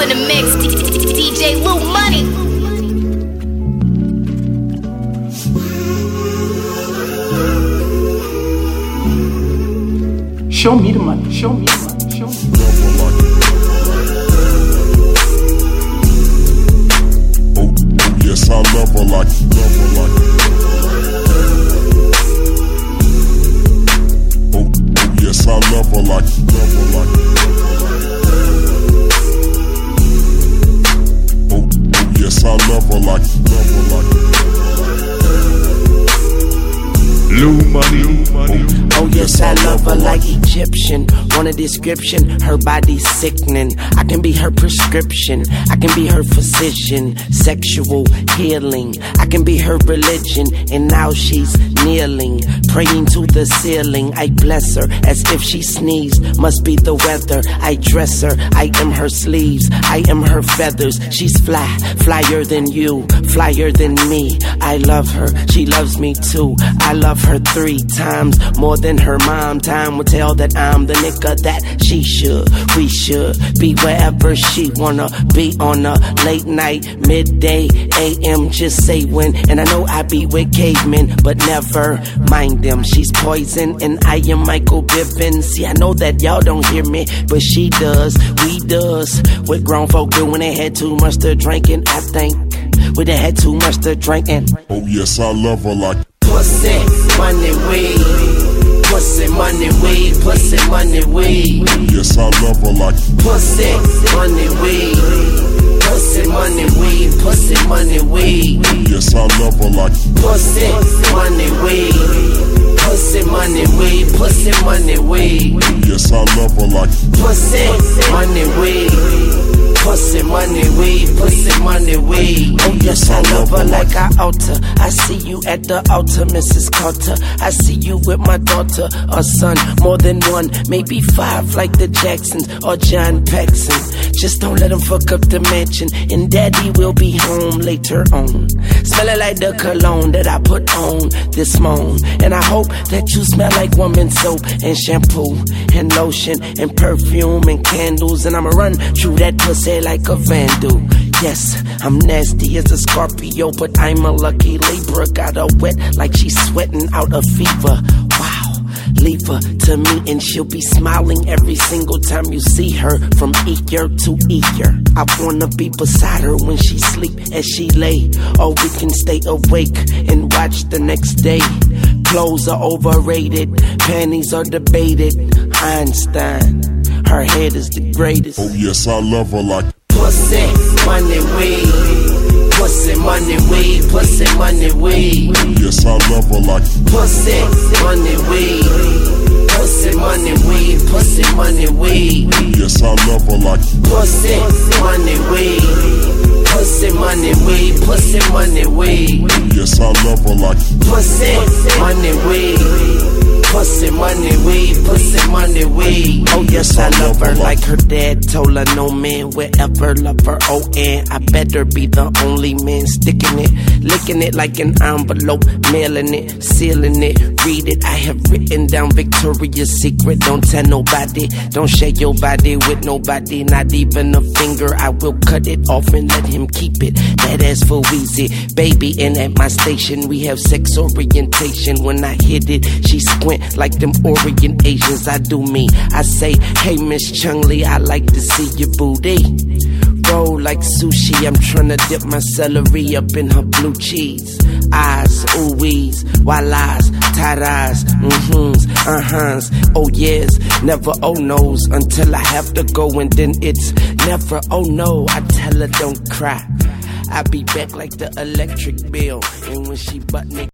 in the mix, DJ Lou Money. Show me the money, show me the money, show me the money. Oh, yes, I love her like, love her like. Oh, yes, I love her like, love her like. Oh, yes, I love her like, love her like. Lou Money, Lou Money. Oh yes, I love her like Egyptian. Want a description? Her body's sickening. I can be her prescription. I can be her physician. Sexual healing. I can be her religion. And now she's kneeling, praying to the ceiling. I bless her as if she sneezed. Must be the weather. I dress her. I am her sleeves. I am her feathers. She's fly, flyer than you, flyer than me. I love her. She loves me too. I love her 3 times more than her mom. Time will tell that I'm the nigga that she should. We should be wherever she wanna be on a late night, midday, AM. Just say when. And I know I be with cavemen, but never mind them. She's poison and I am Michael Bivins. See, I know that y'all don't hear me, but she does. We does what grown folk do when they had too much to drinking. I think when they had too much to drinking. Oh yes, I love her like pussy, money, weed. Pussy, money, weed. Pussy, money, weed. Yes, I love her like pussy, money, weed. Pussy, money, weed. Pussy, money, weed. Yes, I love her like pussy, money, weed. Pussy, money, weed. Pussy, money, weed. Yes, I love her like pussy, money, weed. Pussy, money, weed, pussy, money, weed. Oh yes, I love her like I altar. I see you at the altar, Mrs. Carter. I see you with my daughter or son, more than one, maybe 5 like the Jacksons or John Paxson. Just don't let him fuck up the mansion, and daddy will be home later on. Smelling like the cologne that I put on this morning. And I hope that you smell like woman soap and shampoo and lotion and perfume and candles. And I'ma run through that pussy like a vandal. Yes, I'm nasty as a Scorpio, but I'm a lucky Libra. Got her wet like she's sweating out a fever. Wow. Leave her to me and she'll be smiling every single time you see her, from ear to ear. I wanna be beside her when she sleep as she lay, or we can stay awake and watch the next day. Clothes are overrated, panties are debated. Einstein, her head is the greatest. Oh yes, I love her like pussy, money, weed. Pussy, money, weed. Pussy, money, weed. Yes, I love her like pussy, money, weed. Pussy, money, weed. Pussy, money, weed. Yes, I love her like pussy, money, weed. Pussy, money, weed. Pussy, money, weed. Yes, I love her like pussy, money, weed. Pussy, money, weed. Pussy, money, weed. Oh yes, I love her like her dad told her, no man will ever love her. Oh, and I better be the only man sticking it, licking it like an envelope, mailing it, sealing it. Read it, I have written down Victoria's Secret. Don't tell nobody, don't share your body with nobody, not even a finger. I will cut it off and let him keep it. That ass for Weezy, baby. And at my station we have sex orientation. When I hit it, she squint like them Orient Asians. I do me, I say, hey Miss Chung-Lee, I like to see your booty roll like sushi. I'm tryna dip my celery up in her blue cheese. Eyes, ooh-wees, wallahs, taras, uh-huhs, oh yes, never oh no's, until I have to go and then it's never oh no. I tell her don't cry, I be back like the electric bill, and when she butt naked